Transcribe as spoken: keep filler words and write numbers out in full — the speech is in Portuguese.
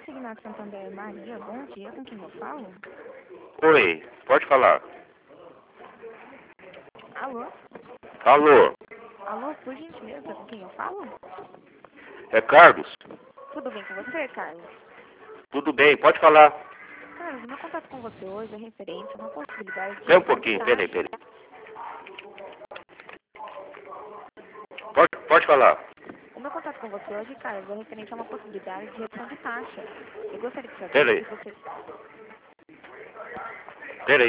Consignado Santander Maria, bom dia, com quem eu falo? Oi, pode falar. Alô? Alô, Alô, por gentileza, com quem eu falo? é Carlos? Tudo bem com você, Carlos? Tudo bem, pode falar. Carlos, o meu contato com você hoje é referente a uma possibilidade de Pera um redução de pouquinho, peraí, taxa. peraí. Pode, pode falar. O meu contato com você hoje, Carlos, é referente a uma possibilidade de redução de taxa. Eu gostaria de saber Peraí. se você...